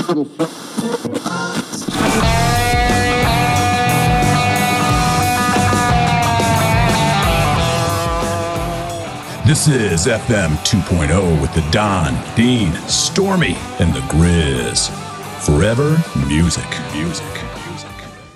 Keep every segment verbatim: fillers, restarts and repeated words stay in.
This is F M two point oh with the Don, Dean, Stormy, and the Grizz. Forever music, music, music.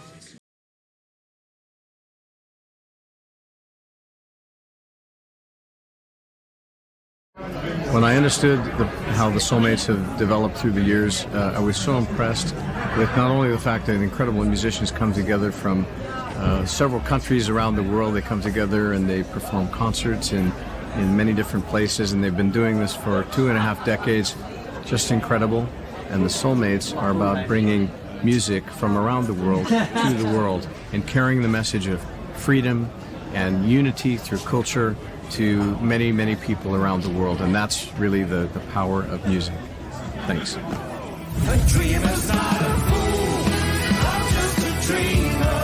When I understood the, how the Soulmates have developed through the years, uh, I was so impressed with not only the fact that incredible musicians come together from uh, several countries around the world. They come together and they perform concerts in in many different places, and they've been doing this for two and a half decades. Just incredible. And the Soulmates are about bringing music from around the world to the world and carrying the message of freedom and unity through culture to many, many people around the world. And that's really the, the power of music. Thanks. A dreamer's not a fool, I'm just a dreamer.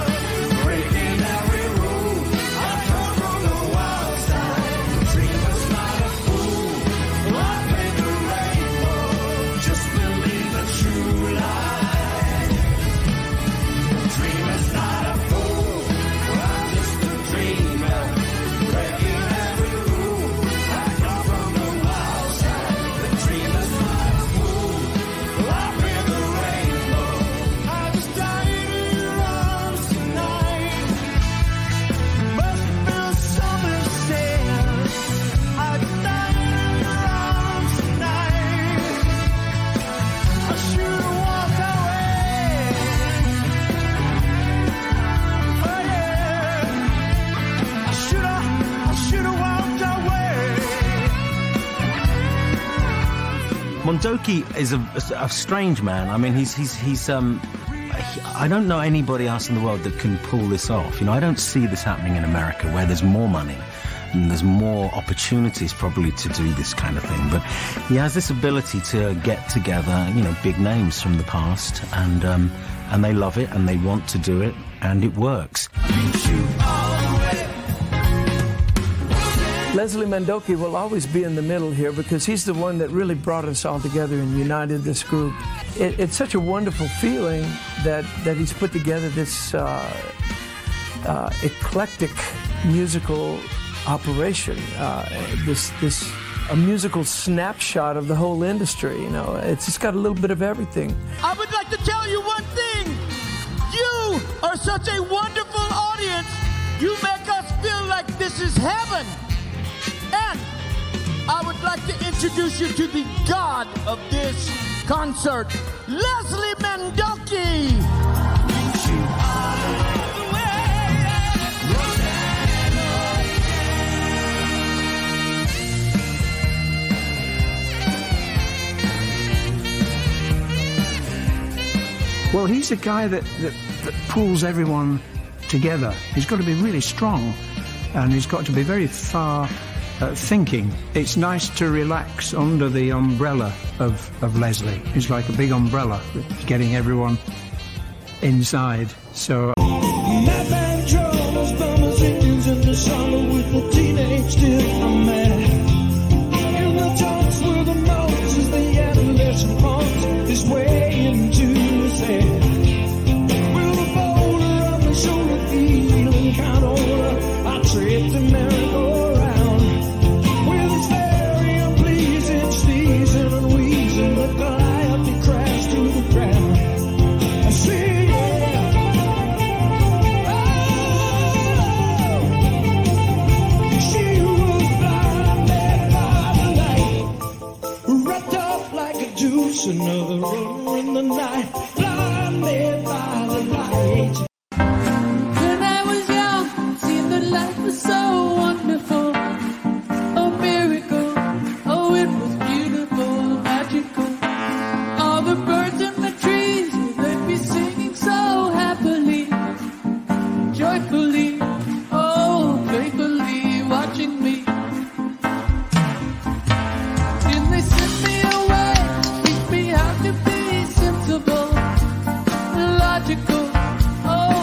Mondoki is a, a, a strange man. I mean, he's he's he's um. He, I don't know anybody else in the world that can pull this off. You know, I don't see this happening in America, where there's more money and there's more opportunities probably to do this kind of thing. But he has this ability to get together, you know, big names from the past, and um, and they love it and they want to do it, and it works. Leslie Mandoki will always be in the middle here because he's the one that really brought us all together and united this group. It, it's such a wonderful feeling that, that he's put together this uh, uh, eclectic musical operation, uh, this this a musical snapshot of the whole industry. You know, it's just got a little bit of everything. I would like to tell you one thing. You are such a wonderful audience. You make us feel like this is heaven. And I would like to introduce you to the god of this concert, Leslie Mandoki. Well, he's a guy that, that, that pulls everyone together. He's got to be really strong, and he's got to be very far Uh, thinking. It's nice to relax under the umbrella of, of Leslie. He's like a big umbrella getting everyone inside. So My band drummers, bummers, Indians in the summer with the teenage still I'm mad. In the talks where the Moses, the adolescent punks is waiting to say, with a boulder on my shoulder, feeling kind of older, I tripped the merry-go-round. Another runner in the night, blinded by the light. When I was young, it seemed that life was so wonderful, a miracle. Oh, it was beautiful, magical. All the birds in the trees, they'd be singing so happily, joyfully, oh, playfully, watching me. Then they sent me away. How to be sensible, logical, oh,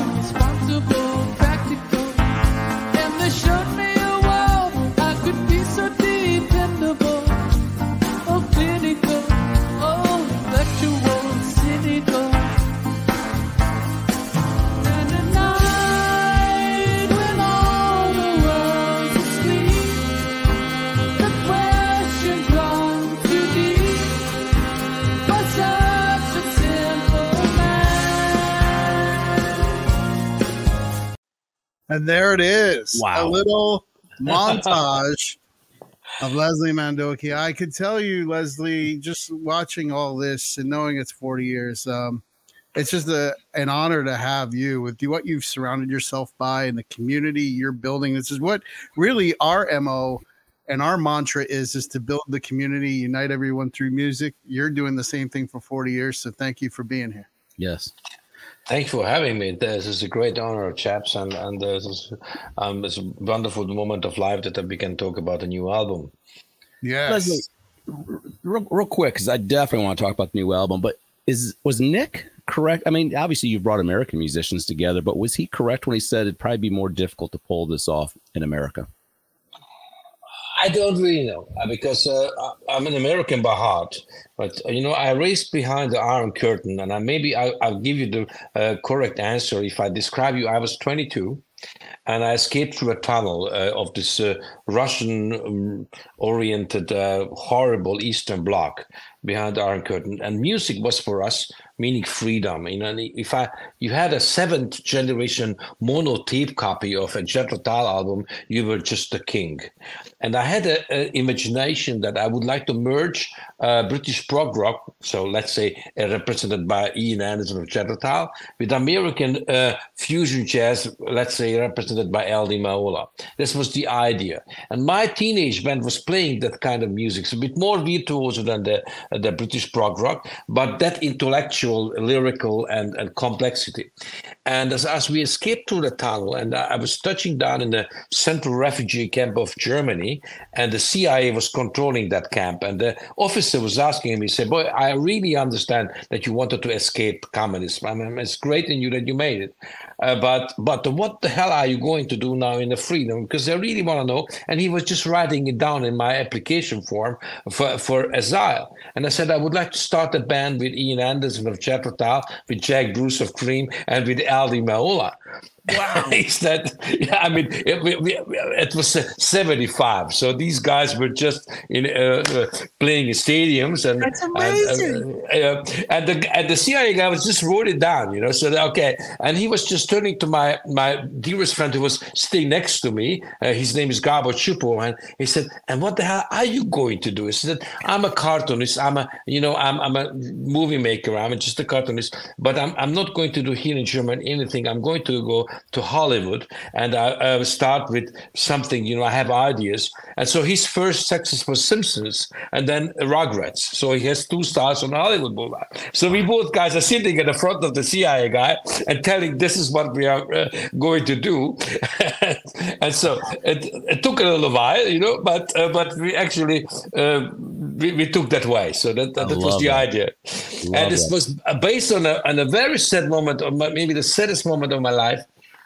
And there it is. Wow. A little montage of Leslie Mandoki. I could tell you, Leslie, just watching all this and knowing it's forty years, um, it's just a, an honor to have you with what you've surrounded yourself by and the community you're building. This is what really our M O and our mantra is, is to build the community, unite everyone through music. You're doing the same thing for forty years. So thank you for being here. Yes. Thanks for having me. This is a great honor, chaps, and and this is, um, it's a wonderful moment of life that we can talk about a new album. Yes. Leslie, real, real quick, because I definitely want to talk about the new album, but is was Nick correct? I mean, obviously you've brought American musicians together, but was he correct when he said it'd probably be more difficult to pull this off in America? I don't really know uh, because uh, I'm an American by heart, but uh, you know I raced behind the Iron Curtain, and I, maybe I, I'll give you the uh, correct answer if I describe you. I was twenty-two, and I escaped through a tunnel uh, of this uh, Russian-oriented, um, uh, horrible Eastern Bloc behind the Iron Curtain, and music was for us meaning freedom. You know, and if I you had a seventh generation mono tape copy of a Jethro Tull album, you were just a king. And I had an imagination that I would like to merge uh, British prog rock, so let's say uh, represented by Ian Anderson of Jethro Tull, with American uh, fusion jazz, let's say represented by Al Di Meola. This was the idea. And my teenage band was playing that kind of music, so a bit more virtuoso than the, uh, the British prog rock, but that intellectual, lyrical, and, and complexity. And as, as we escaped through the tunnel, and I, I was touching down in the central refugee camp of Germany, and the C I A was controlling that camp, and the officer was asking me, he said, boy, I really understand that you wanted to escape communism. I mean, it's great in you that you made it. Uh, but but what the hell are you going to do now in the freedom? Because I really want to know. And he was just writing it down in my application form for, for asylum. And I said, I would like to start a band with Ian Anderson of Jethro Tull, with Jack Bruce of Cream, and with Al Di Meola. Wow. He said, yeah, I mean, it, we, we, it was seventy-five. So these guys were just in uh, uh, playing in stadiums. And, That's amazing. And, uh, uh, and, the, and the C I A guy was just wrote it down, you know, so, that, okay. And he was just turning to my, my dearest friend who was sitting next to me. Uh, his name is Gabor Chupo. And he said, and what the hell are you going to do? He said, I'm a cartoonist. I'm a, you know, I'm, I'm a movie maker. I'm just a cartoonist. But I'm, I'm not going to do here in Germany anything. I'm going to go to Hollywood, and I, I start with something, you know, I have ideas. And so his first success was Simpsons, and then Rugrats. So he has two stars on Hollywood Boulevard. So we both guys are sitting at the front of the C I A guy and telling this is what we are uh, going to do. And so it, it took a little while, you know, but uh, but we actually uh, we, we took that way. So that, that, that was the that. idea. Love and this that. was based on a, on a very sad moment, or maybe the saddest moment of my life.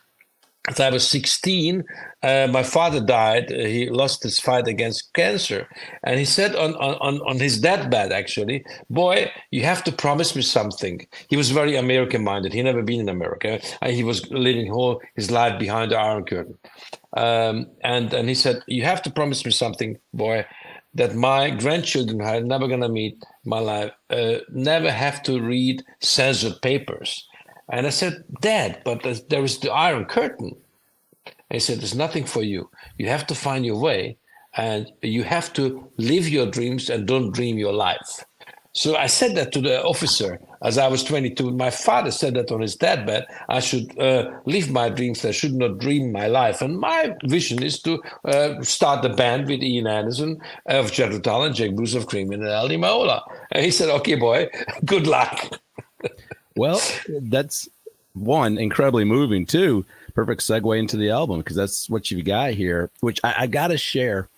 As I was sixteen, uh, my father died. Uh, he lost his fight against cancer. And he said on, on, on his deathbed, actually, boy, you have to promise me something. He was very American-minded. He never been in America. Uh, he was living whole his life behind the Iron Curtain. Um, and, and he said, you have to promise me something, boy, that my grandchildren are never going to meet in my life, uh, never have to read censored papers. And I said, Dad, but there is the Iron Curtain. And he said, there's nothing for you. You have to find your way, and you have to live your dreams and don't dream your life. So I said that to the officer as I was twenty-two. My father said that on his deathbed. I should uh, live my dreams. I should not dream my life. And my vision is to uh, start a band with Ian Anderson of Jethro Tull and Jack Bruce of Cream and Al Di Meola. And he said, okay, boy, good luck. Well, that's one, incredibly moving. Two, perfect segue into the album, because that's what you've got here, which I, I got to share.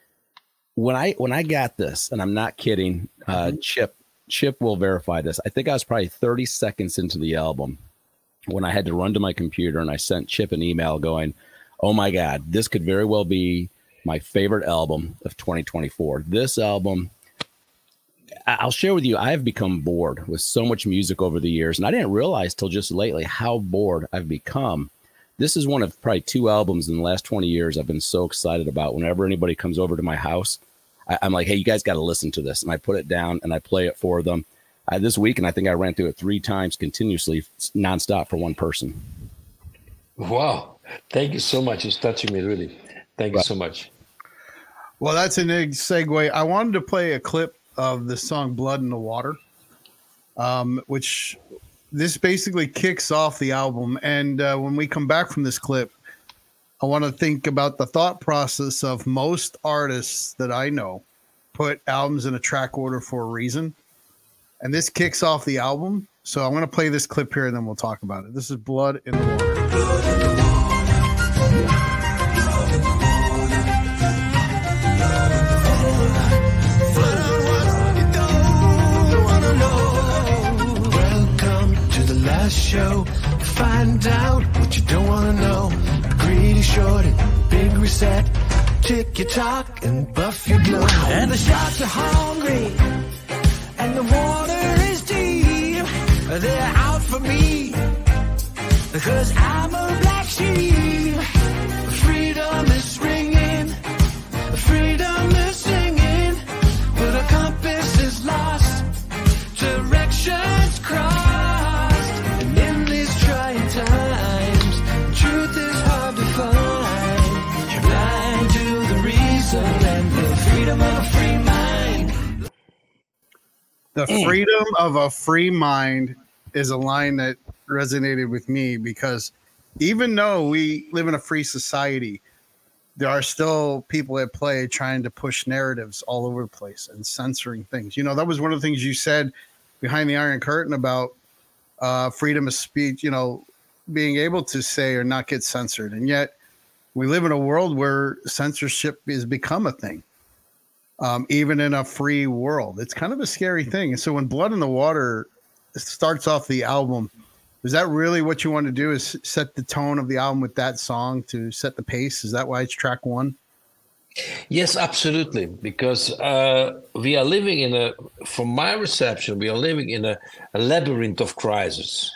When I when I got this, and I'm not kidding, uh, mm-hmm. Chip Chip will verify this. I think I was probably thirty seconds into the album when I had to run to my computer, and I sent Chip an email going, oh my God, this could very well be my favorite album of twenty twenty-four. This album, I'll share with you, I've become bored with so much music over the years, and I didn't realize till just lately how bored I've become. This is one of probably two albums in the last twenty years I've been so excited about. Whenever anybody comes over to my house, I, I'm like, hey, you guys got to listen to this. And I put it down and I play it for them. Uh, this week, and I think I ran through it three times continuously, nonstop for one person. Wow. Thank you so much. It's touching me, really. Thank you so much. Well, that's a big segue. I wanted to play a clip of the song Blood in the Water, um, which this basically kicks off the album. And uh, when we come back from this clip, I want to think about the thought process of most artists that I know put albums in a track order for a reason. And this kicks off the album. So I'm going to play this clip here and then we'll talk about it. This is Blood in the Water. Welcome to the last show. Find out what you don't want to know. Greedy shorty, big reset. Tick your talk and buff your glow. And the sharks are hungry. And the water is deep. They're out for me. Because I'm a black sheep. Freedom is ringing. Freedom is singing. But our compass is lost. Directions crossed. And in these trying times, truth is hard to find. You're blind to the reason and the freedom of a free mind. The freedom of a free mind is a line that resonated with me because even though we live in a free society, there are still people at play trying to push narratives all over the place and censoring things. You know, that was one of the things you said behind the Iron Curtain about uh, freedom of speech, you know, being able to say or not get censored. And yet we live in a world where censorship has become a thing. Um, even in a free world, it's kind of a scary thing. And so when Blood in the Water starts off the album, is that really what you want to do, is set the tone of the album with that song to set the pace? Is that why it's track one? Yes, absolutely. Because uh, we are living in a, from my reception, we are living in a, a labyrinth of crisis,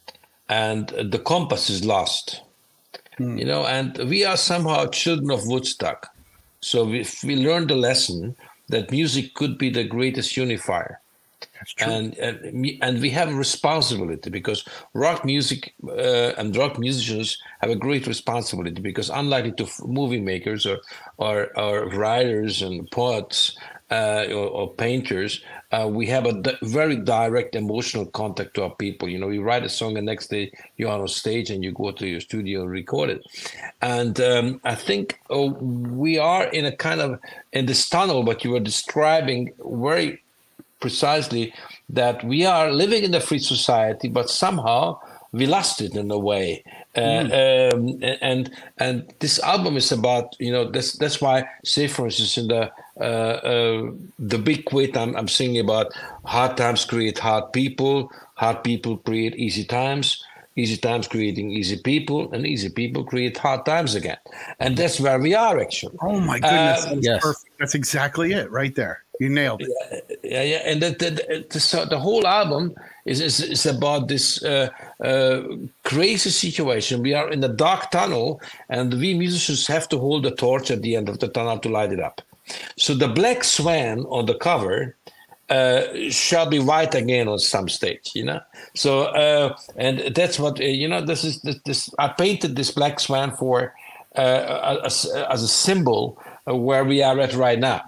and the compass is lost. Hmm. You know, and we are somehow children of Woodstock. So we we learned the lesson that music could be the greatest unifier. That's true. And, and and we have a responsibility because rock music uh, and rock musicians have a great responsibility because unlike to movie makers or or, or writers and poets uh, or, or painters, uh, we have a d- very direct emotional contact to our people. You know, you write a song and next day you're on stage and you go to your studio and record it. And um, I think oh, we are in a kind of in this tunnel, what you were describing very precisely, that we are living in a free society, but somehow we lost it in a way. Uh, mm. um, and and this album is about, you know, that's that's why, say for instance, in the uh, uh, the big quit, I'm I'm singing about hard times create hard people, hard people create easy times, easy times creating easy people, and easy people create hard times again. And that's where we are actually. Oh my goodness, uh, that's yes. perfect. That's exactly it right there. You nailed it. Yeah, yeah, yeah. And the, the, the, so the whole album is is, is about this uh, uh, crazy situation. We are in the dark tunnel, and we musicians have to hold the torch at the end of the tunnel to light it up. So the black swan on the cover uh, shall be white again on some stage, you know. So uh, and that's what uh, you know. This is this, this. I painted this black swan for uh, as, as a symbol of where we are at right now.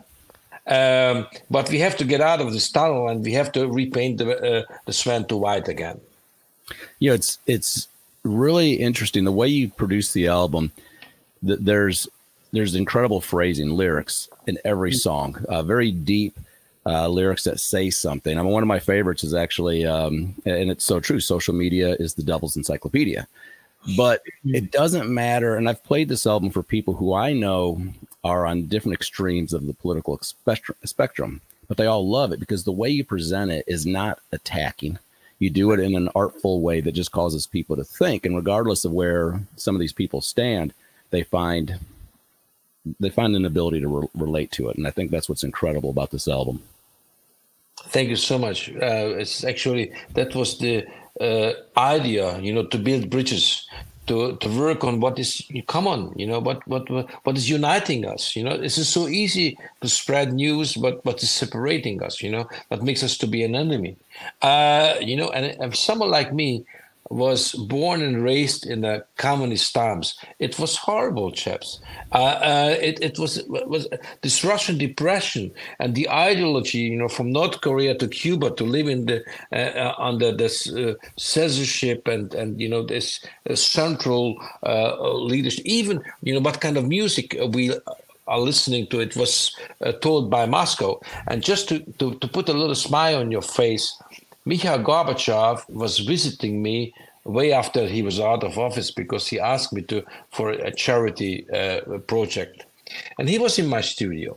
Um, but we have to get out of this tunnel and we have to repaint the uh, the swan to white again. Yeah, it's it's really interesting the way you produce the album. Th- there's there's incredible phrasing, lyrics in every song, uh, very deep uh, lyrics that say something. I mean, one of my favorites is actually, um, and it's so true, social media is the devil's encyclopedia. But it doesn't matter, and I've played this album for people who I know are on different extremes of the political spectrum, but they all love it because the way you present it is not attacking. You do it in an artful way that just causes people to think, and regardless of where some of these people stand, they find they find an ability to re- relate to it, and I think that's what's incredible about this album. Thank you so much. Uh, it's actually that was the uh, idea, you know, to build bridges. To, to work on what is common, you know, what, what what is uniting us, you know. This is so easy to spread news, but what is separating us, you know, what makes us to be an enemy, uh, you know. And, and someone like me, was born and raised in the communist times. It was horrible, chaps. Uh, uh, it, it was was this Russian depression and the ideology, you know, from North Korea to Cuba to live in the uh, uh, under this uh, censorship and and you know this uh, central uh, leadership. Even you know what kind of music we are listening to. It was uh, told by Moscow. And just to, to to put a little smile on your face, Mikhail Gorbachev was visiting me way after he was out of office because he asked me to for a charity uh, project, and he was in my studio,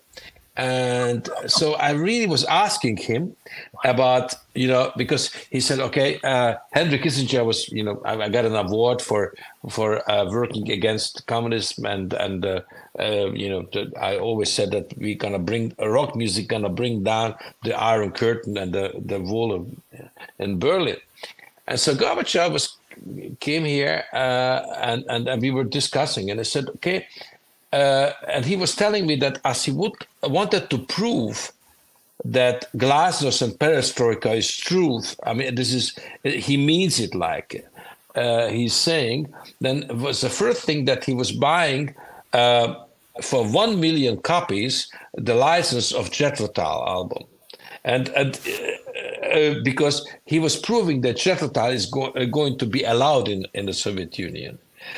and so I really was asking him about you know because he said, okay, uh, Henry Kissinger was you know I, I got an award for for uh, working against communism and and uh, uh, you know the, I always said that we gonna bring uh, rock music gonna bring down the Iron Curtain and the the wall of, in Berlin. And so Gorbachev was came here uh, and, and and we were discussing, and I said, okay, uh, and he was telling me that as he would wanted to prove that Glasnost and Perestroika is truth. I mean, this is he means it like uh, he's saying. Then it was the first thing that he was buying uh, for one million copies the license of Jethro Tull album. And, and uh, because he was proving that Jethro Tull is go- uh, going to be allowed in, in the Soviet Union.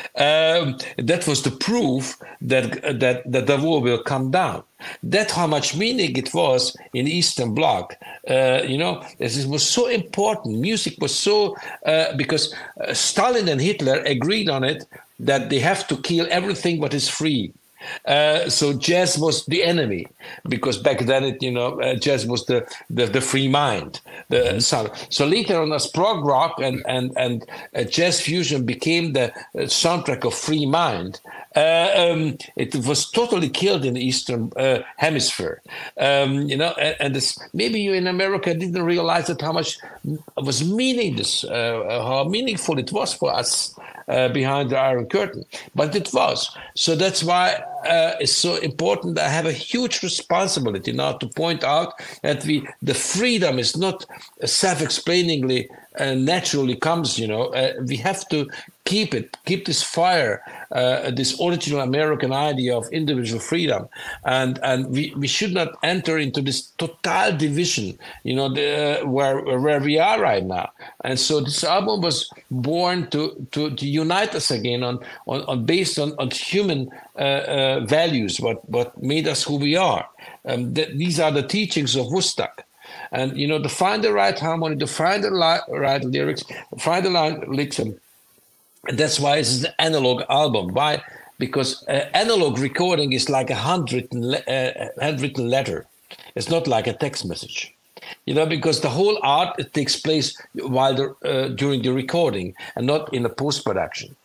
Um, that was the proof that, uh, that that the war will come down. That's how much meaning it was in Eastern Bloc. Uh, you know, it was so important. Music was so, uh, because uh, Stalin and Hitler agreed on it that they have to kill everything what is free. Uh, so jazz was the enemy, because back then it, you know, uh, jazz was the, the, the free mind. The sound. So later on, as prog rock and and and uh, jazz fusion became the uh, soundtrack of free mind. Uh, um, it was totally killed in the Eastern uh, Hemisphere. Um, you know, and, and this, maybe you in America didn't realize that how much was meaningless, uh, how meaningful it was for us. Uh, behind the Iron Curtain, but it was. So that's why uh, it's so important. I have a huge responsibility now to point out that we, the freedom is not self-explainingly uh, naturally comes, you know, uh, we have to keep it, keep this fire, uh, this original American idea of individual freedom. And and we, we should not enter into this total division, you know, the, uh, where where we are right now. And so this album was born to to, to unite us again on, on, on based on, on human uh, uh, values, what, what made us who we are. Um, th- these are the teachings of Woodstock. And, you know, to find the right harmony, to find the li- right lyrics, find the right lyrics. And that's why it's an analog album. Why? Because uh, analog recording is like a handwritten, le- uh, handwritten letter. It's not like a text message. You know, because the whole art it takes place while the, uh, during the recording and not in the post-production.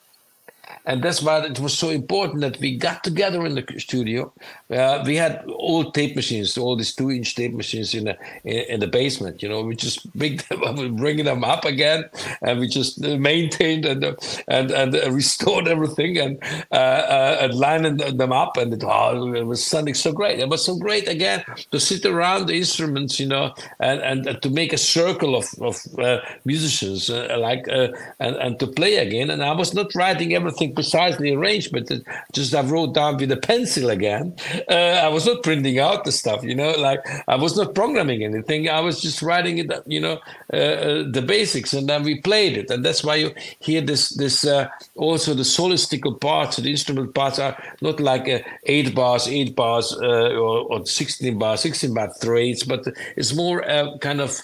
And that's why it was so important that we got together in the studio. Uh, we had old tape machines, all these two-inch tape machines in the in, in the basement. You know, we just bring them up, bringing them up again, and we just maintained and and and restored everything and uh, uh, and lining them up. And it, oh, it was sounding so great. It was so great again to sit around the instruments, you know, and and, and to make a circle of of uh, musicians uh, like uh, and and to play again. And I was not writing everything precisely arranged, but just I wrote down with a pencil again. Uh, I was not printing out the stuff, you know, like I was not programming anything. I was just writing it, you know, uh, the basics, and then we played it. And that's why you hear this, this uh, also the solistical parts, the instrument parts are not like uh, eight bars, eight bars, uh, or, or sixteen bars, sixteen bar threads, but it's more uh, kind of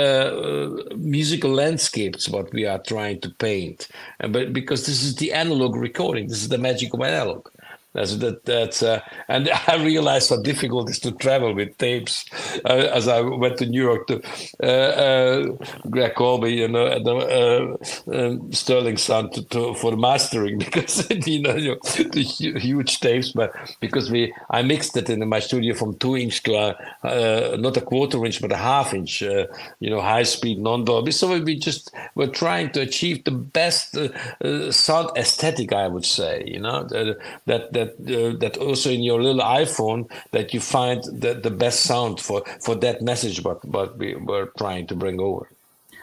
uh, musical landscapes what we are trying to paint. And but because this is the analog recording, this is the magic of analog. That's that. That's uh, and I realized how difficult it is to travel with tapes. Uh, as I went to New York to uh, uh, Greg Colby, you know, and, uh, uh, Sterling Sound to, to, for the mastering because you know, you know the huge tapes. But because we, I mixed it in my studio from two inch to a, uh, not a quarter inch but a half inch. Uh, you know, high speed non-Dolby. So we just were trying to achieve the best uh, uh, sound aesthetic, I would say. You know, that that. that Uh, that also in your little iPhone that you find the, the best sound for, for that message what, what we were trying to bring over.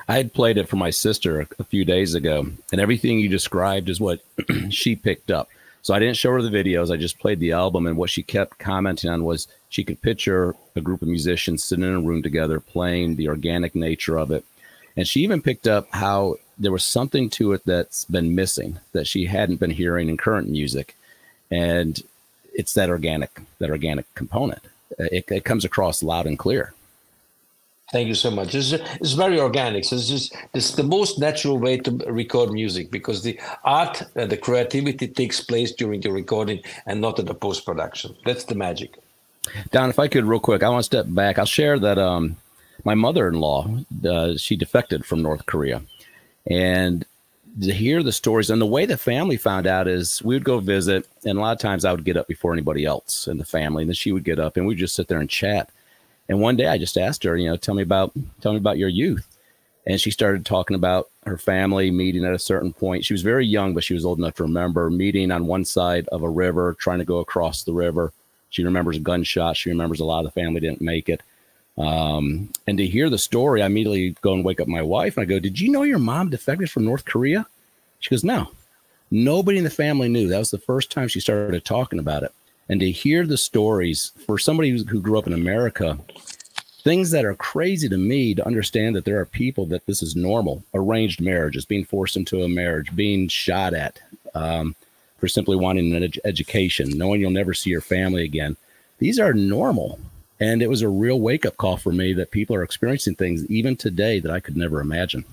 I had played it for my sister a, a few days ago, and everything you described is what she picked up. So I didn't show her the videos. I just played the album, and what she kept commenting on was she could picture a group of musicians sitting in a room together playing, the organic nature of it. And she even picked up how there was something to it that's been missing, that she hadn't been hearing in current music. And it's that organic, that organic component. It, it comes across loud and clear. Thank you so much. It's, it's very organic. So it's just it's the most natural way to record music, because the art and the creativity takes place during the recording and not at the post-production. That's the magic. Don, if I could real quick, I want to step back. I'll share that um, my mother-in-law, uh, she defected from North Korea. And to hear the stories, and the way the family found out is we would go visit, and a lot of times I would get up before anybody else in the family, and then she would get up, and we'd just sit there and chat. And one day I just asked her, you know, tell me about, tell me about your youth. And she started talking about her family meeting at a certain point. She was very young, but she was old enough to remember meeting on one side of a river, trying to go across the river. She remembers a gunshot. She remembers a lot of the family didn't make it. Um, and to hear the story, I immediately go and wake up my wife and I go, did you know your mom defected from North Korea? She goes, no, nobody in the family knew. That was the first time she started talking about it. And to hear the stories for somebody who, who grew up in America, things that are crazy to me, to understand that there are people that this is normal. Arranged marriages, being forced into a marriage, being shot at um, for simply wanting an ed- education, knowing you'll never see your family again. These are normal. And it was a real wake-up call for me that people are experiencing things even today that I could never imagine.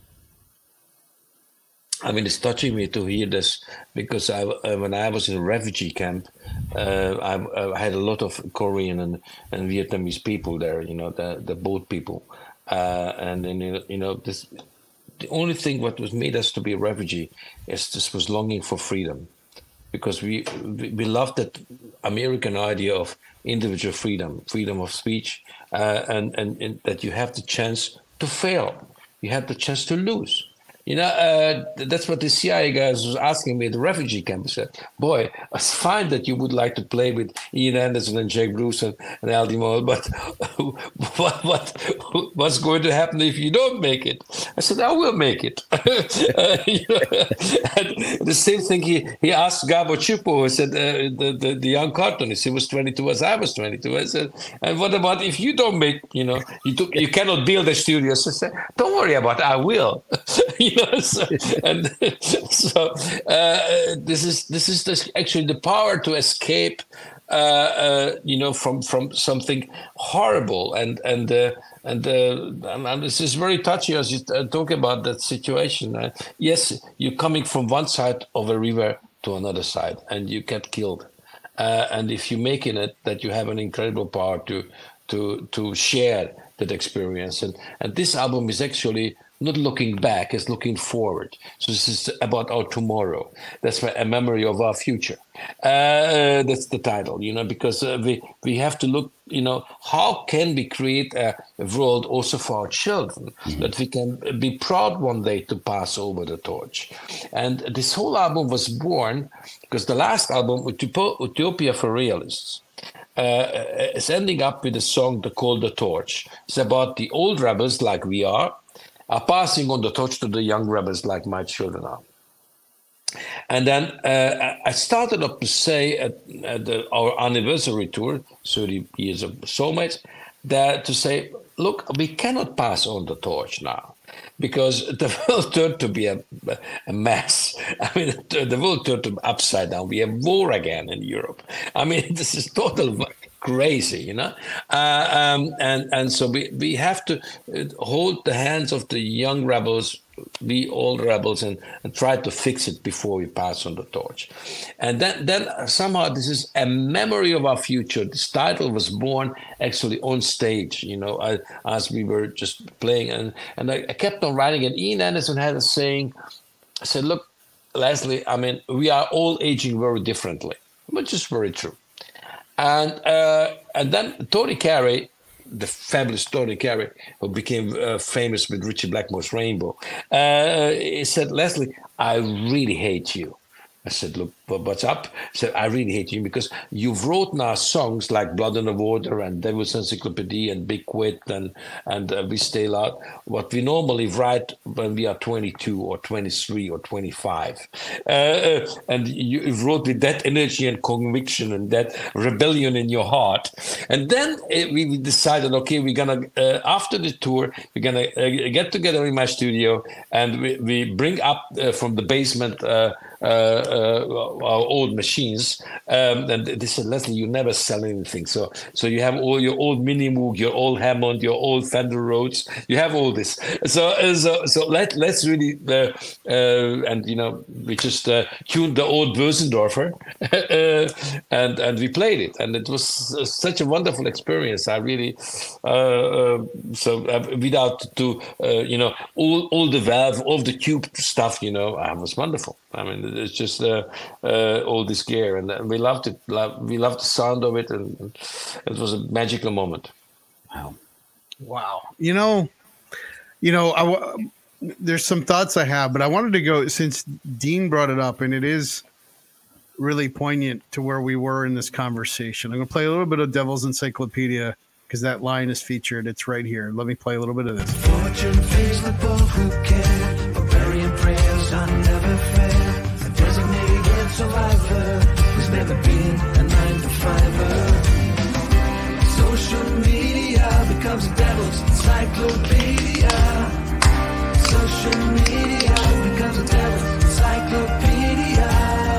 I mean, it's touching me to hear this, because I, uh, when I was in a refugee camp, uh, I, I had a lot of Korean and, and Vietnamese people there, you know, the, the boat people. Uh, and, and, you know, this, the only thing what was made us to be a refugee is this was longing for freedom, because we, we, we loved that American idea of individual freedom, freedom of speech, uh, and, and, and that you have the chance to fail. You have the chance to lose. You know, uh, that's what the C I A guys was asking me at the refugee camp. I said, boy, it's fine that you would like to play with Ian Anderson and Jake Bruce and, and Al Di Meola, but what, what, what's going to happen if you don't make it? I said, I will make it. uh, you know, and the same thing he, he asked Gabo Chupo, who said, uh, the, the, the young cartoonist, he was twenty-two as I was twenty-two. I said, and what about if you don't make, you know, you, took, you cannot build a studio. So I said, don't worry about it, I will. You know, so, and so uh, this is this is the, actually the power to escape, uh, uh, you know, from from something horrible, and and uh, and, uh, and and this is very touchy as you talk about that situation. Uh, yes, you're coming from one side of a river to another side, and you get killed. Uh, and if you make it, that you have an incredible power to to to share that experience, and and this album is actually not looking back, it's looking forward. So this is about our tomorrow. That's a memory of our future. Uh, that's the title, you know, because uh, we we have to look, you know, how can we create a, a world also for our children, mm-hmm. that we can be proud one day to pass over the torch. And this whole album was born because the last album, Utopia for Realists, uh, is ending up with a song called The Torch. It's about the old rebels like we are, are passing on the torch to the young rebels like my children are. And then uh, I started up to say at, at the, our anniversary tour, thirty years of Soulmates, that to say, look, we cannot pass on the torch now, because the world turned to be a, a mess. I mean, the world turned to be upside down. We have war again in Europe. I mean, this is total crazy, you know, uh, um, and and so we we have to hold the hands of the young rebels, we old rebels, and, and try to fix it before we pass on the torch. And then then somehow this is a memory of our future. This title was born actually on stage, you know, I, as we were just playing, and and I, I kept on writing. And Ian Anderson had a saying. I said, look, Leslie, I mean, we are all aging very differently, which is very true. And uh, and then Tony Carey, the fabulous Tony Carey, who became uh, famous with Richie Blackmore's Rainbow, uh, he said, Leslie, I really hate you, I said, look, what's up? He said, I really hate you because you've wrote now songs like Blood in the Water and Devil's Encyclopedia and Big Quit and, and uh, We Stay Loud, what we normally write when we are twenty-two or twenty-three or twenty-five. Uh, and you wrote with that energy and conviction and that rebellion in your heart. And then uh, we decided, okay, we're going to, uh, after the tour, we're going to uh, get together in my studio and we, we bring up uh, from the basement uh, uh, uh, our old machines, um, and they said, Leslie, you never sell anything. So, so you have all your old Mini Moog, your old Hammond, your old Fender Rhodes. You have all this. So, uh, so, so let let's really, uh, uh, and you know, we just uh, tuned the old Bösendorfer, uh, and and we played it, and it was such a wonderful experience. I really, uh, uh, so uh, without to, uh, you know, all all the valve, all the tube stuff, you know, uh, it was wonderful. I mean, it's just uh, uh, all this gear, and we loved it. We loved the sound of it, and it was a magical moment. Wow, wow! You know, you know, I, there's some thoughts I have, but I wanted to go since Dean brought it up, and it is really poignant to where we were in this conversation. I'm going to play a little bit of Devil's Encyclopedia because that line is featured. It's right here. Let me play a little bit of this. Fortune pays the both who care, barbarian prayers are never fair. A designated survivor who's never been a nine to fiver. Social media becomes a devil's encyclopedia. Social media becomes a devil's encyclopedia.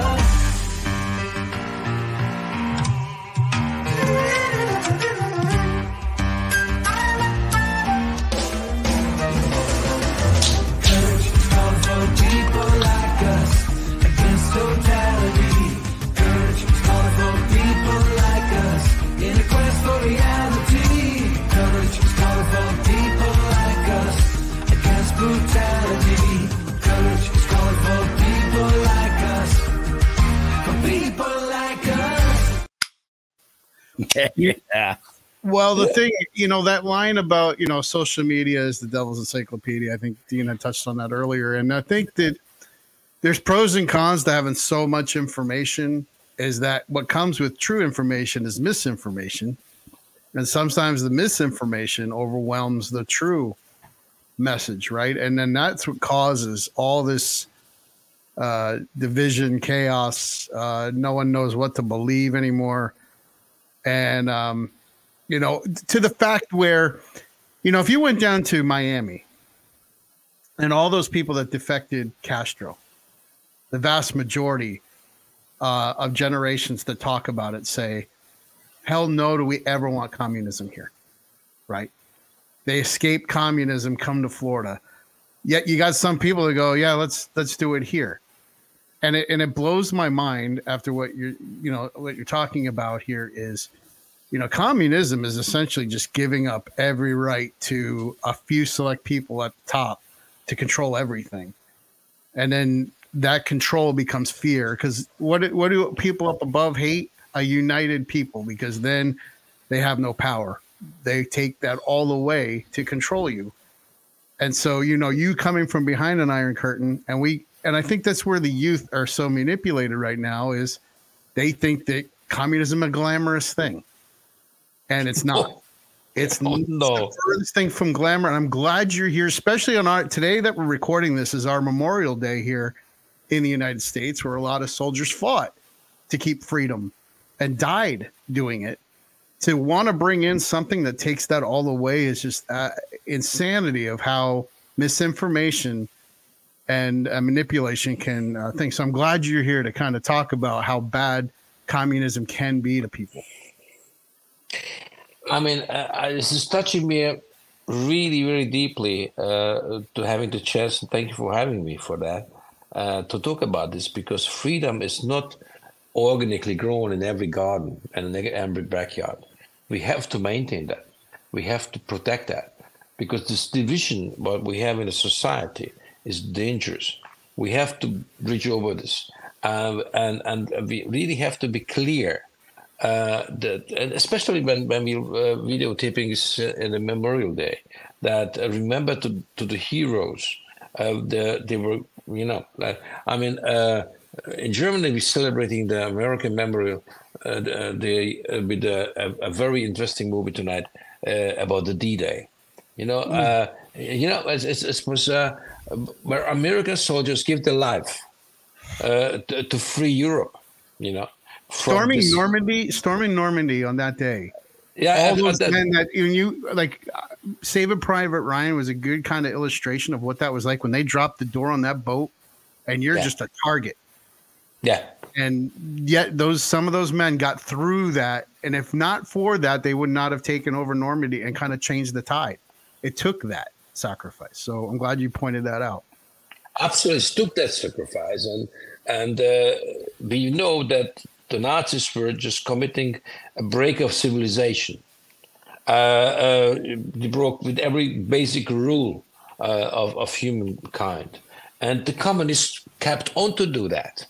Totality, courage is calling for people like us in a quest for reality. Courage is calling for people like us against brutality. Courage is calling for people like us, for people like us. Yeah. Well, the thing, you know, that line about, you know, social media is the devil's encyclopedia. I think Dean had touched on that earlier. And I think that there's pros and cons to having so much information, is that what comes with true information is misinformation. And sometimes the misinformation overwhelms the true message, right? And then that's what causes all this uh, division, chaos. Uh, no one knows what to believe anymore. And, um, you know, to the fact where, you know, if you went down to Miami and all those people that defected Castro, the vast majority uh, of generations that talk about it say, hell no, do we ever want communism here, right? They escape communism, come to Florida. Yet you got some people that go, yeah, let's let's do it here. And it and it blows my mind after what you're, you know, what you're talking about here is, you know, communism is essentially just giving up every right to a few select people at the top to control everything. And then that control becomes fear, because what what do people up above hate? A united people, because then they have no power. They take that all away to control you. And so, you know, you coming from behind an iron curtain, and we and I think that's where the youth are so manipulated right now, is they think that communism is a glamorous thing, and it's not. It's oh, no. the furthest thing from glamour. And I'm glad you're here, especially on our today that we're recording this is our Memorial Day here in the United States, where a lot of soldiers fought to keep freedom and died doing it. To want to bring in something that takes that all away is just uh, insanity of how misinformation and uh, manipulation can uh, think. So I'm glad you're here to kind of talk about how bad communism can be to people. I mean, uh, this is touching me really, really deeply uh, to having the chance. And thank you for having me for that. Uh, to talk about this, because freedom is not organically grown in every garden and in every backyard. We have to maintain that. We have to protect that, because this division what we have in a society is dangerous. We have to bridge over this, uh, and and we really have to be clear uh, that, and especially when when we uh, videotaping is in the Memorial Day, that uh, remember to to the heroes. Uh, the, they were, you know, like, I mean, uh, in Germany, we're celebrating the American Memorial uh, Day uh, with a, a, a very interesting movie tonight uh, about the D-Day. You know, mm. uh, you know, it, it, it was uh, where American soldiers give their life uh, to, to free Europe. You know, storming this, Normandy, storming Normandy on that day. Yeah, all those that, men that even you like, Saving Private Ryan was a good kind of illustration of what that was like when they dropped the door on that boat, and you're yeah. just a target. Yeah, and yet those some of those men got through that, and if not for that, they would not have taken over Normandy and kind of changed the tide. It took that sacrifice. So I'm glad you pointed that out. Absolutely, it took that sacrifice, and and uh, we know that the Nazis were just committing a break of civilization. Uh, uh, they broke with every basic rule uh, of, of humankind. And the communists kept on to do that.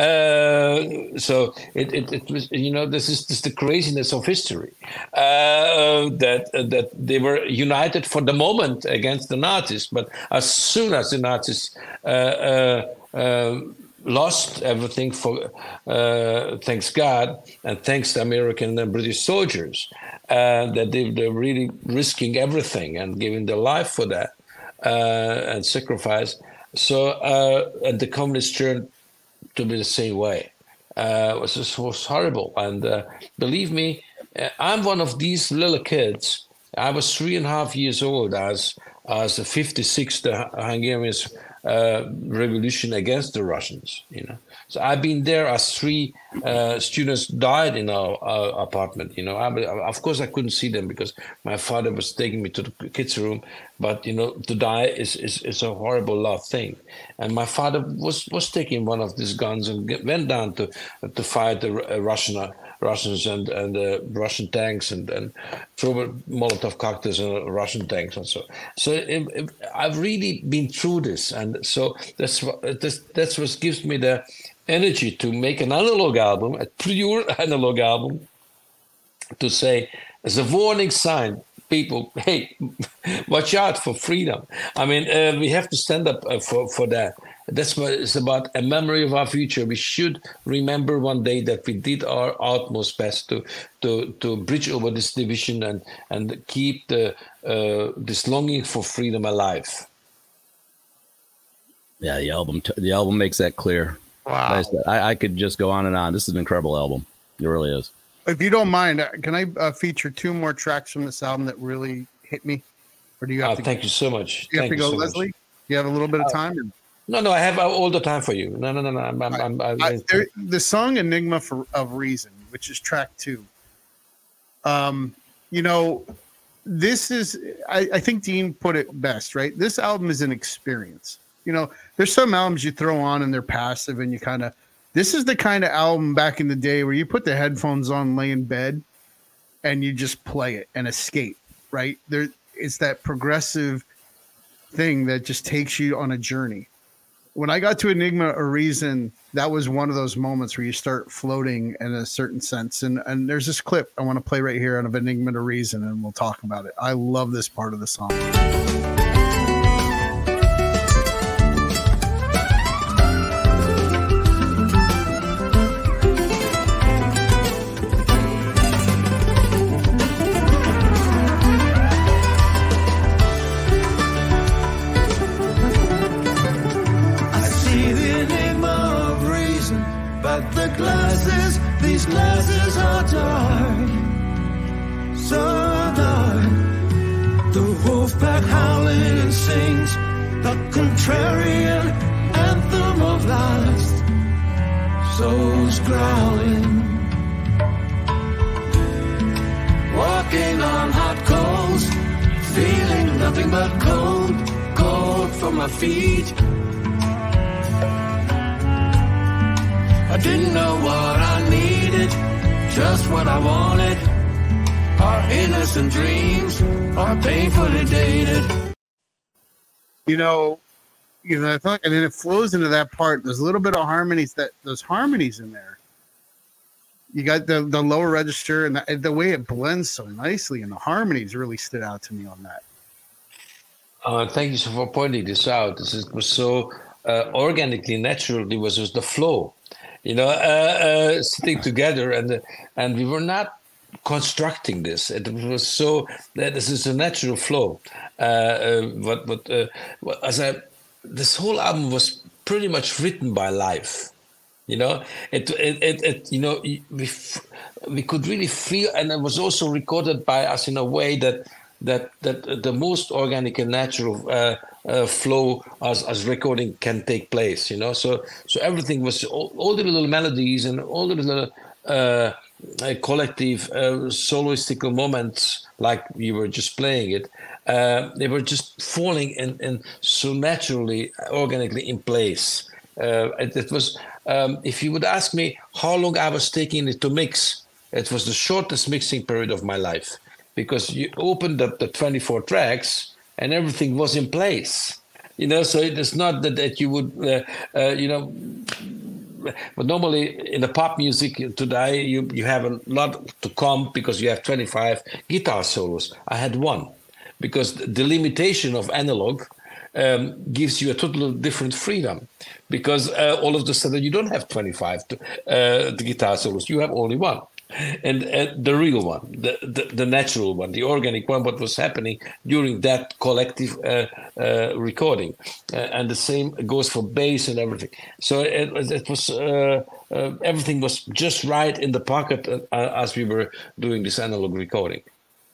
Uh, so it, it, it was, you know, this is, this is the craziness of history, uh, that uh, that they were united for the moment against the Nazis. But as soon as the Nazis uh, uh, uh, lost everything, for uh, thanks God, and thanks to American and British soldiers, uh, that they, they're really risking everything and giving their life for that uh, and sacrifice. So uh, and the communists turned to be the same way. Uh, it was just was horrible. And uh, believe me, I'm one of these little kids. I was three and a half years old as as the fifty-sixth Hungarian uh, revolution against the Russians. You know, so I've been there as three uh, students died in our, our apartment. You know, I, of course I couldn't see them because my father was taking me to the kids' room. But you know, to die is, is, is a horrible love thing. And my father was, was taking one of these guns and get, went down to to fight the uh, Russian uh, Russians and and uh, Russian tanks and and throw Molotov cocktails and Russian tanks and so. So it, it, I've really been through this, and so that's what that's, that's what gives me the energy to make an analog album, a pure analog album, to say as a warning sign. People, hey, watch out for freedom. I mean, uh, we have to stand up uh, for, for that. That's what it's about, a memory of our future. We should remember one day that we did our utmost best to to, to bridge over this division and, and keep the uh, this longing for freedom alive. Yeah, the album t- the album makes that clear. Wow. I, I could just go on and on. This is an incredible album. It really is. If you don't mind, can I uh, feature two more tracks from this album that really hit me? Or do you have oh, to thank go? you so much. Do you thank have to go, so Leslie? Much. You have a little bit of time? Or? No, no, I have all the time for you. No, no, no, no. I'm, I'm, I'm, I'm, I, there, the song Enigma for, of Reason, which is track two. Um, you know, this is, I, I think Dean put it best, right? This album is an experience. You know, there's some albums you throw on and they're passive and you kind of, this is the kind of album back in the day where you put the headphones on, lay in bed, and you just play it and escape, right? There, it's that progressive thing that just takes you on a journey. When I got to Enigma a Reason, that was one of those moments where you start floating in a certain sense. And and there's this clip I want to play right here of Enigma a Reason, and we'll talk about it. I love this part of the song. Glasses, these glasses are dark, so dark. The wolf pack howling and sings the contrarian anthem of last souls growling, walking on hot coals, feeling nothing but cold, cold from my feet. I didn't know what I needed, just what I wanted. Our innocent dreams are painfully dated. You know, you know, I thought, and then it flows into that part. There's a little bit of harmonies that those harmonies in there. You got the the lower register and the, the way it blends so nicely, and the harmonies really stood out to me on that. Uh, thank you for pointing this out. This is, was so uh, organically, naturally was, was the flow, you know, uh, uh, sitting together, and and we were not constructing this. It was so that this is a natural flow. Uh, uh, but but uh, as I, this whole album was pretty much written by life. You know, it, it, it, it, you know, we, we could really feel, and it was also recorded by us in a way that, that, that the most organic and natural uh, uh, flow as, as recording can take place, you know. So, so everything was, all, all the little melodies and all the little uh, collective uh, soloistical moments, like you were just playing it, uh, they were just falling in, in so naturally, organically in place. Uh, it, it was, um, if you would ask me how long I was taking it to mix, it was the shortest mixing period of my life, because you opened up the twenty-four tracks and everything was in place, you know. So it is not that, that you would, uh, uh, you know, but normally in the pop music today, you, you have a lot to come because you have twenty-five guitar solos. I had one, because the limitation of analog Um, gives you a totally different freedom, because uh, all of a sudden you don't have twenty-five to, uh, the guitar solos, you have only one, and uh, the real one, the, the the natural one, the organic one, what was happening during that collective uh, uh, recording, uh, and the same goes for bass and everything. So it, it was uh, uh, everything was just right in the pocket uh, as we were doing this analog recording.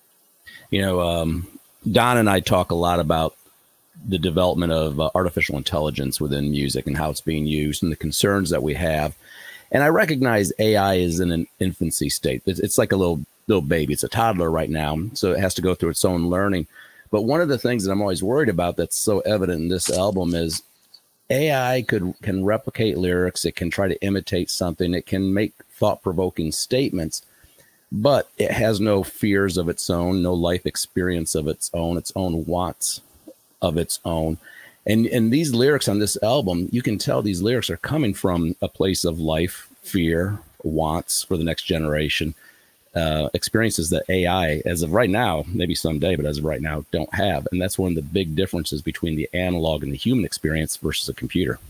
You know, um, Don and I talk a lot about the development of uh, artificial intelligence within music and how it's being used and the concerns that we have. And I recognize A I is in an infancy state. It's, it's like a little little baby. It's a toddler right now, so it has to go through its own learning. But one of the things that I'm always worried about that's so evident in this album is A I could can replicate lyrics. It can try to imitate something. It can make thought-provoking statements, but it has no fears of its own, no life experience of its own, its own wants of its own. And and these lyrics on this album, you can tell these lyrics are coming from a place of life, fear, wants for the next generation, uh, experiences that A I, as of right now, maybe someday, but as of right now, don't have. And that's one of the big differences between the analog and the human experience versus a computer.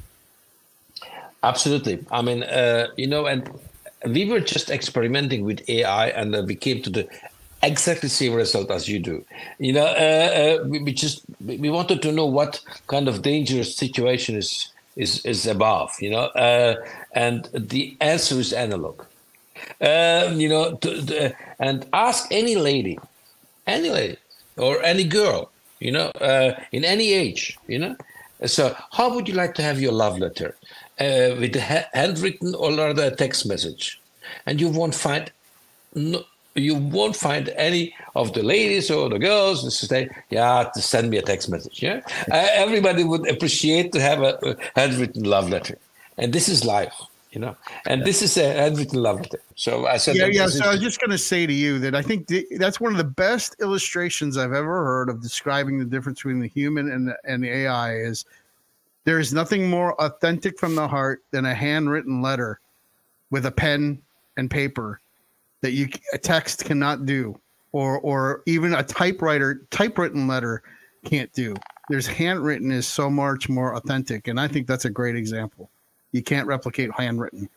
Absolutely. I mean, uh, you know, and we were just experimenting with A I, and uh, we came to the exactly same result as you do. You know, uh, uh, we, we just we wanted to know what kind of dangerous situation is is is above. You know, uh, and the answer is analog. Um, you know, to, to, and ask any lady, any lady or any girl. You know, uh, in any age. You know, so how would you like to have your love letter, uh, with the ha- handwritten or rather a text message? And you won't find no. You won't find any of the ladies or the girls to say, yeah, to send me a text message. Yeah, uh, everybody would appreciate to have a, a handwritten love letter, and this is life, you know. And this is a handwritten love letter. So I said, yeah, yeah. Is, so I was just going to say to you that I think th- that's one of the best illustrations I've ever heard of describing the difference between the human and the, and the A I. Is there is nothing more authentic from the heart than a handwritten letter with a pen and paper that you a text cannot do, or or even a typewriter typewritten letter can't do. There's handwritten is so much more authentic, and I think that's a great example. You can't replicate handwritten.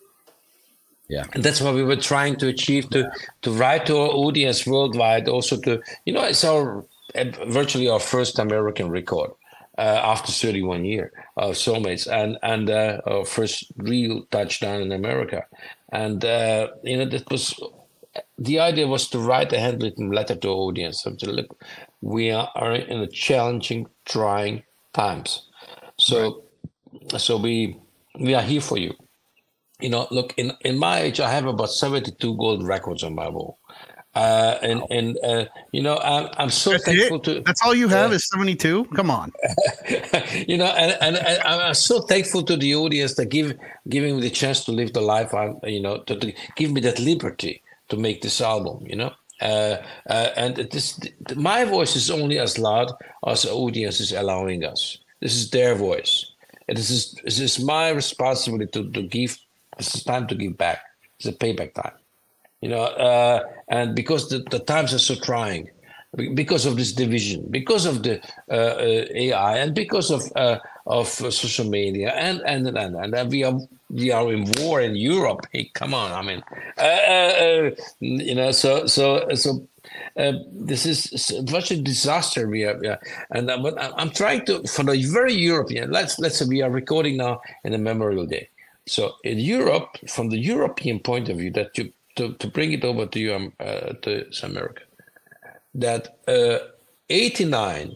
Yeah, and that's what we were trying to achieve, to to write to our audience worldwide. Also, to you know, it's our virtually our first American record uh, after thirty-one years of Soulmates, and and uh, our first real touchdown in America. And, uh, you know, that was, the idea was to write a handwritten letter to our audience. So to look, we are, are in a challenging, trying times. So, right. so we, we are here for you. You know, look, in, in my age, I have about seventy-two gold records on my wall. Uh, and, and uh, you know, I'm, I'm so That's thankful it? to... That's all you have uh, is seventy-two? Come on. you know, and, and, and I'm so thankful to the audience that give giving me the chance to live the life I, you know, to, to give me that liberty to make this album, you know. Uh, uh, and this, my voice is only as loud as the audience is allowing us. This is their voice. And this is, this is my responsibility to, to give, this is time to give back. It's a payback time. You know, uh, and because the, the times are so trying, because of this division, because of the uh, uh, A I, and because of uh, of uh, social media, and and and and, and we are we are in war in Europe. Hey, come on! I mean, uh, uh, you know, so so so. Uh, this is such a disaster we are, yeah. And uh, but I'm trying to, for the very European. Let's let's say we are recording now in a Memorial Day. So in Europe, from the European point of view, that you to, to bring it over to you, um, uh, to America, that uh, eighty-nine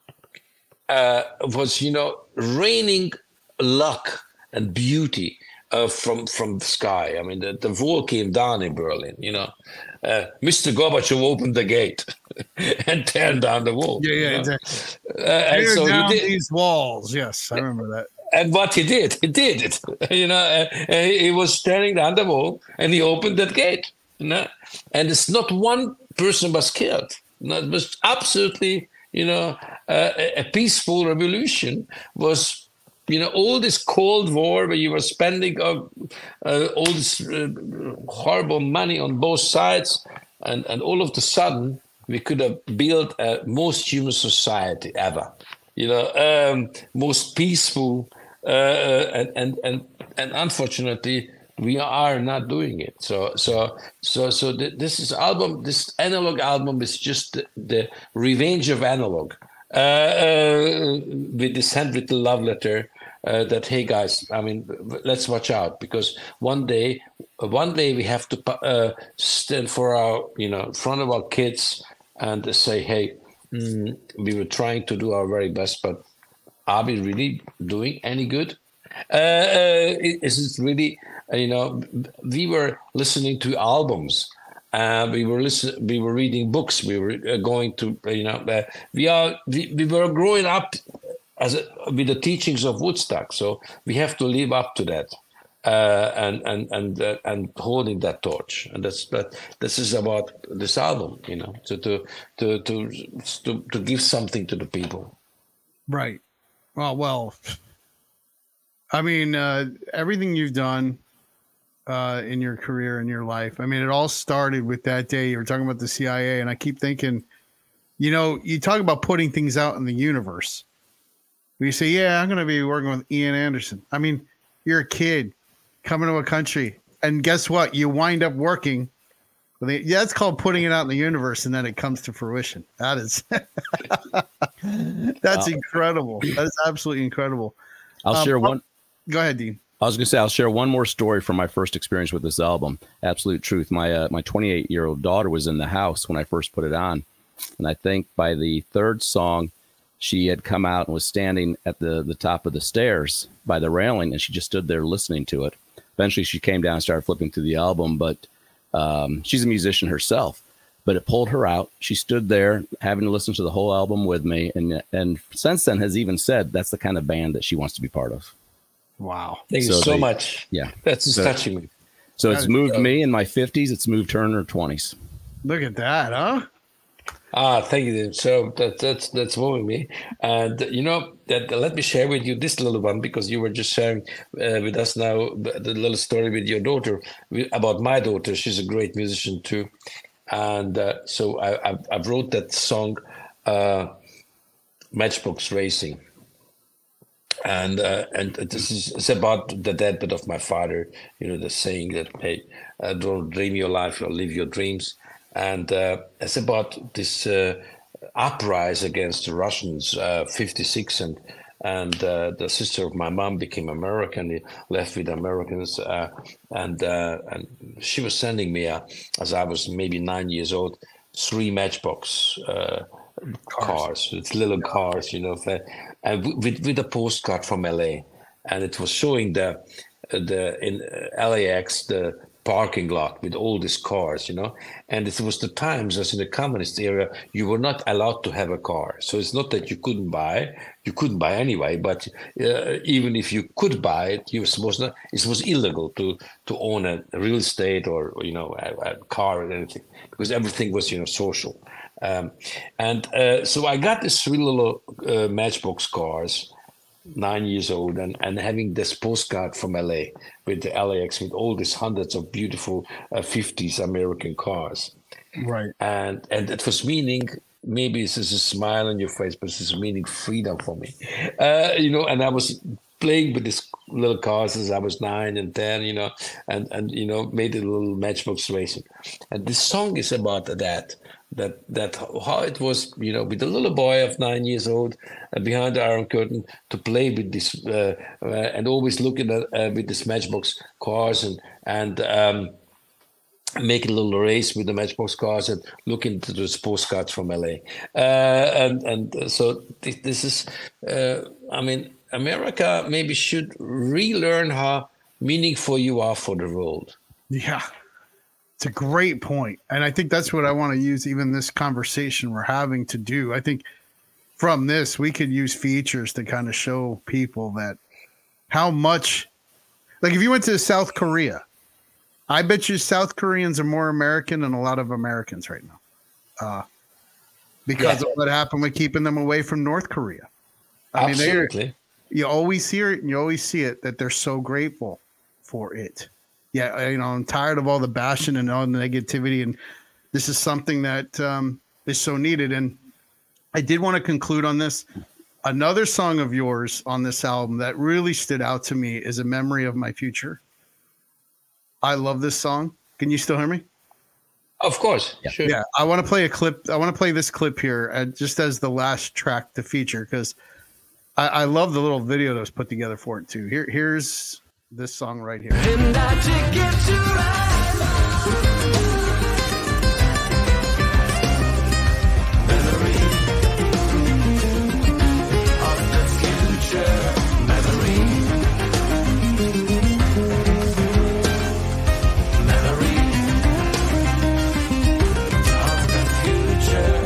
uh, was, you know, raining luck and beauty uh, from from the sky. I mean, the, the wall came down in Berlin, you know. Uh, Mister Gorbachev opened the gate and turned down the wall. Yeah, yeah, you know? exactly. Uh, and Tear so down he did, these walls. Yes, I remember that. and what he did, he did it. You know, uh, he, he was tearing down the wall, and he opened that gate. You know, and it's not one person was killed. No, it was absolutely, you know, uh, a a peaceful revolution. Was, you know, all this Cold War where you were spending uh, uh, all this uh, horrible money on both sides, and, and all of a sudden we could have built a most human society ever, you know, um, most peaceful, uh, and, and and and unfortunately we are not doing it. So so so so th- this is album, this analog album is just the, the revenge of analog. Uh, uh, with this handwritten love letter uh, that, hey guys, I mean, let's watch out, because one day, one day we have to uh, stand for our, you know, in front of our kids and say, hey, mm, we were trying to do our very best, but are we really doing any good? Uh, uh, is it really, uh, you know, we were listening to albums. Uh, we were listening. We were reading books. We were uh, going to, you know, uh, we are. We, we were growing up as a, with the teachings of Woodstock. So we have to live up to that, uh, and and and uh, and holding that torch. And that's that. This is about this album, you know, to to to to to, to give something to the people. Right. Well, well. I mean, uh, everything you've done uh, in your career, in your life. I mean, it all started with that day you were talking about the C I A, and I keep thinking, you know, you talk about putting things out in the universe. You say, yeah, I'm going to be working with Ian Anderson. I mean, you're a kid coming to a country, and guess what? You wind up working. With the, yeah, that's called putting it out in the universe, and then it comes to fruition. That is, that's Uh, incredible. That is absolutely incredible. I'll Um, share one. Go ahead, Dean. I was going to say I'll share one more story from my first experience with this album. Absolute truth. My uh, my twenty-eight year old daughter was in the house when I first put it on, and I think by the third song, she had come out and was standing at the the top of the stairs by the railing, and she just stood there listening to it. Eventually, she came down and started flipping through the album, but um, she's a musician herself. But it pulled her out. She stood there having to listen to the whole album with me, and and since then has even said that's the kind of band that she wants to be part of. Wow. Thank you So so they- much. Yeah. That's just So- touching me. So That it's is moved dope. me in my fifties. It's moved her in her twenties. Look at that, huh? Ah, thank you. So that, that's that's moving me, and you know that. Let me share with you this little one, because you were just sharing uh, with us now the, the little story with your daughter with, about my daughter. She's a great musician too, and uh, so I, I I wrote that song, uh, Matchbox Racing, and uh, and this is it's about the deathbed of my father. You know, the saying that, hey, uh, don't dream your life, or live your dreams. And uh, it's about this uh, uprising against the Russians, uh, fifty-six, and and uh, the sister of my mom became American, he left with Americans, uh, and uh, and she was sending me, uh, as I was maybe nine years old, three Matchbox uh, cars, it's little cars, you know, and with with a postcard from L A, and it was showing the the in L A X the parking lot with all these cars, you know, and it was the times as in the communist era, you were not allowed to have a car. So it's not that you couldn't buy, you couldn't buy anyway, but uh, even if you could buy it, you were supposed not, it was illegal to to own a real estate or, you know, a, a car or anything, because everything was, you know, social. Um, and uh, so I got these three little uh, Matchbox cars, nine years old, and, and having this postcard from L A with the L A X with all these hundreds of beautiful uh, fifties American cars. Right. And and it was meaning maybe this is a smile on your face, but this is meaning freedom for me. Uh, you know, and I was playing with these little cars as I was nine and ten, you know, and, and you know, made a little Matchbox racing. And this song is about that, that that how it was, you know, with a little boy of nine years old uh, behind the Iron Curtain to play with this uh, uh, and always looking at uh, with this Matchbox cars and and um, make a little race with the Matchbox cars and look into those postcards from L A. Uh, and and so th- this is, uh, I mean, America maybe should relearn how meaningful you are for the world. Yeah, it's a great point. And I think that's what I want to use even this conversation we're having to do. I think from this, we could use features to kind of show people that how much, like if you went to South Korea, I bet you South Koreans are more American than a lot of Americans right now. Uh, because yeah. of what happened with keeping them away from North Korea. I Absolutely. mean, you always hear it and you always see it that they're so grateful for it. Yeah, you know, I'm tired of all the bashing and all the negativity, and this is something that um, is so needed. And I did want to conclude on this. Another song of yours on this album that really stood out to me is A Memory of My Future. I love this song. Can you still hear me? Of course. Yeah. Sure. Yeah. I want to play a clip. I want to play this clip here uh, just as the last track to feature because I, I love the little video that was put together for it too. Here, here's this song right here. And I take it to ride. Memory of the future. Memory. Memory of the future.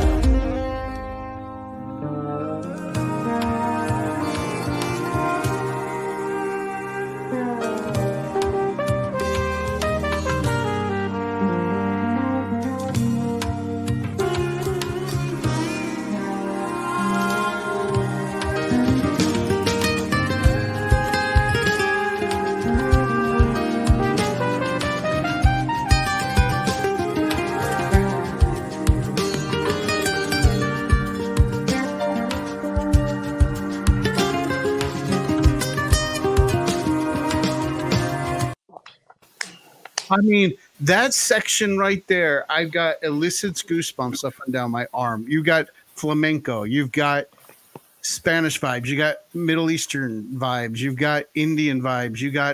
I mean, that section right there, I've got elicits goosebumps up and down my arm. You got flamenco, you've got Spanish vibes, you got Middle Eastern vibes, you've got Indian vibes, you got,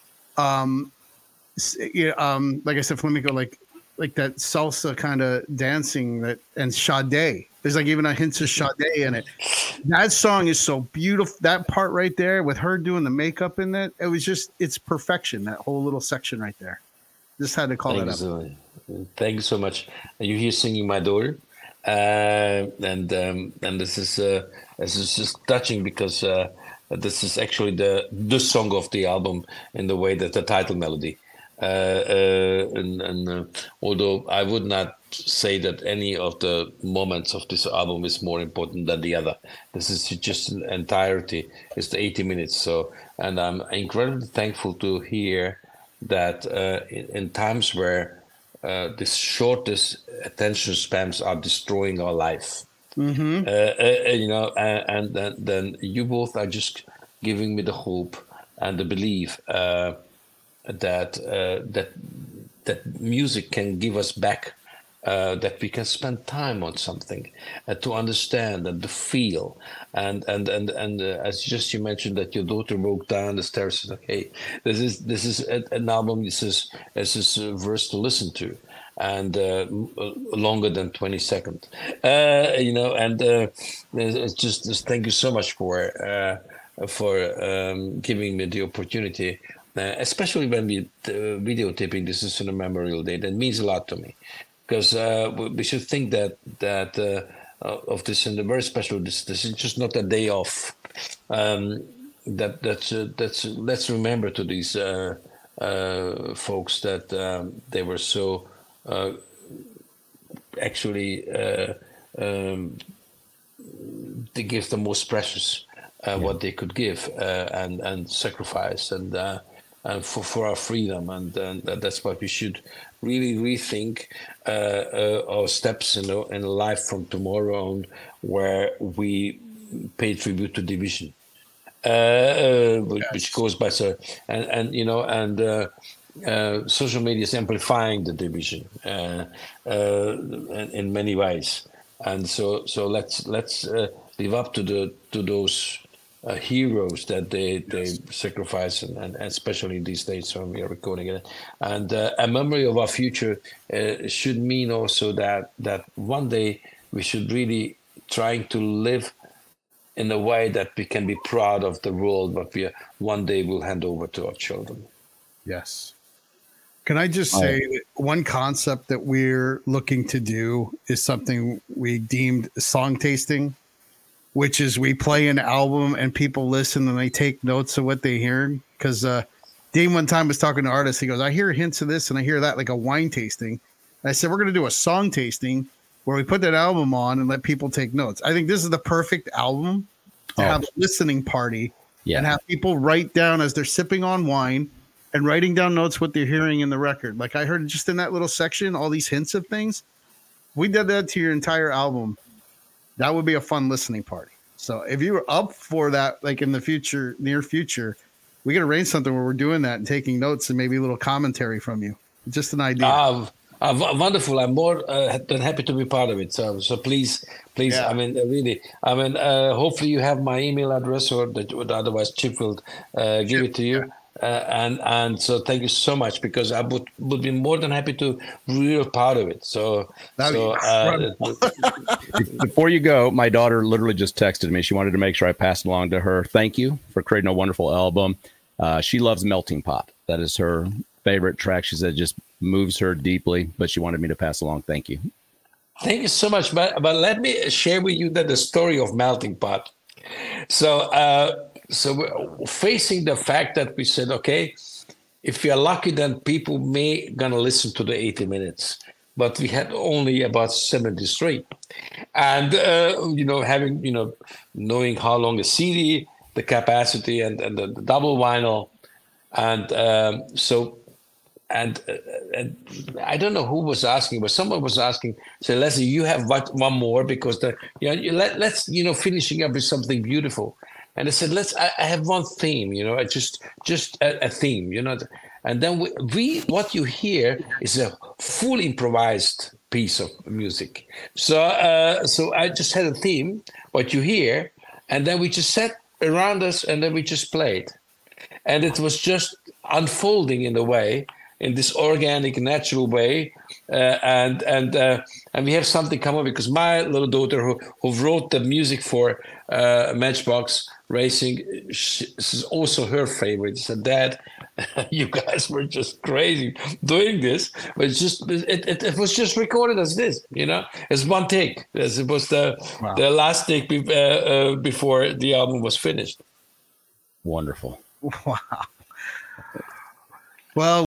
um, yeah, um, like I said, flamenco, like like that salsa kind of dancing that, and Sade. There's like even a hint of Sade in it. That song is so beautiful. That part right there with her doing the makeup in it, it was just, it's perfection. That whole little section right there. Just had to call Thank that you up. So, thank you so much. You hear singing my daughter, uh, and um, and this is uh, this is just touching because uh, this is actually the the song of the album in the way that the title melody. Uh, uh, and and uh, although I would not say that any of the moments of this album is more important than the other, this is just an entirety. It's the eighty minutes. So, and I'm incredibly thankful to hear that uh, in, in times where uh, the shortest attention spans are destroying our life, Mm-hmm. uh, uh, you know, and, and then, then you both are just giving me the hope and the belief uh, that uh, that that music can give us back, uh, that we can spend time on something, uh, to understand and to feel, and and and and uh, as just you mentioned that your daughter broke down the stairs. Said, okay, this is this is a, an album. This is this is a verse to listen to, and uh, longer than twenty seconds. Uh, you know, and uh, it's just, just thank you so much for uh, for um, giving me the opportunity. Uh, especially when we uh, videotaping this is on a Memorial Day, that means a lot to me, because uh, we, we should think that that uh, of this in a very special. This this is just not a day off. Um, that that's uh, that's let's remember to these uh, uh, folks that um, they were so uh, actually uh, um, they give the most precious uh, yeah. what they could give uh, and and sacrifice and. Uh, and for, for our freedom, and, and that's what we should really rethink uh, uh, our steps in, in life from tomorrow on, where we pay tribute to division, uh, uh, which, Yes. which goes by so, and and you know, and uh, uh, social media is amplifying the division uh, uh, in, in many ways, and so so let's let's uh, live up to the to those. Uh, heroes that they they sacrifice, and, and especially these days when we are recording it, and uh, a memory of our future uh, should mean also that that one day we should really trying to live in a way that we can be proud of the world what we one day will hand over to our children. Yes. Can I just say that one concept that we're looking to do is something we deemed song tasting, which is we play an album and people listen and they take notes of what they hear. Because uh, Dean one time was talking to artists. He goes, I hear hints of this and I hear that, like a wine tasting. And I said, we're going to do a song tasting where we put that album on and let people take notes. I think this is the perfect album to Oh. have a listening party Yeah. and have people write down as they're sipping on wine and writing down notes what they're hearing in the record. Like I heard just in that little section, all these hints of things. We did that to your entire album. That would be a fun listening party. So if you were up for that, like in the future, near future, we can arrange something where we're doing that and taking notes and maybe a little commentary from you. Just an idea. Uh, uh, w- wonderful! I'm more uh, than happy to be part of it. So, so please, please. Yeah. I mean, uh, really. I mean, uh, hopefully you have my email address, or that would otherwise Chip will uh, give it to you. Uh, and and so thank you so much, because I would would be more than happy to be real part of it. So, That'd so be uh, Before you go, my daughter literally just texted me. She wanted to make sure I passed along to her. Thank you for creating a wonderful album. Uh, she loves Melting Pot. That is her favorite track. She said it just moves her deeply, but she wanted me to pass along. Thank you. Thank you so much. But but let me share with you that the story of Melting Pot. So uh, so we're facing the fact that we said, okay, if we are lucky, then people may gonna listen to the eighty minutes. But we had only about seventy-three, and uh, you know, having you know, knowing how long a C D, the capacity, and and the, the double vinyl, and um, so. And, uh, and I don't know who was asking, but someone was asking. So Leslie, you have what, one more, because the you know you let, let's you know finishing up with something beautiful. And I said, let's. I, I have one theme, you know, I just just a, a theme, you know. And then we, we what you hear is a full improvised piece of music. So uh, so I just had a theme, what you hear, and then we just sat around us, and then we just played, and it was just unfolding in a way. In this organic, natural way, uh, and and uh, and we have something common, because my little daughter, who who wrote the music for uh, Matchbox Racing, she, this is also her favorite. She said, "Dad, you guys were just crazy doing this, but it's just it, it, it was just recorded as this, you know, as one take, as it was the Wow. the last take be, uh, uh, before the album was finished." Wonderful. Wow. Well,